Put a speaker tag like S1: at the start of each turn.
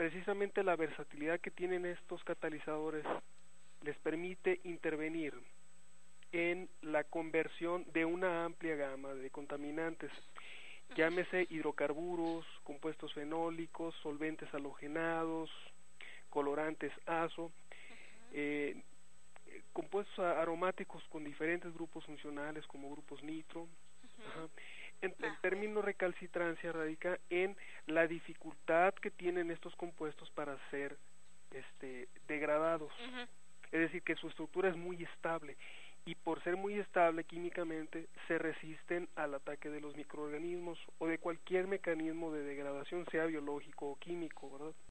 S1: precisamente la versatilidad que tienen estos catalizadores les permite intervenir en la conversión de una amplia gama de contaminantes, llámese hidrocarburos, compuestos fenólicos, solventes halogenados, colorantes azo, compuestos aromáticos con diferentes grupos funcionales como grupos nitro. El término recalcitrancia radica en la dificultad que tienen estos compuestos para ser degradados. Es decir, que su estructura es muy estable, y por ser muy estable químicamente se resisten al ataque de los microorganismos o de cualquier mecanismo de degradación, sea biológico o químico, ¿verdad?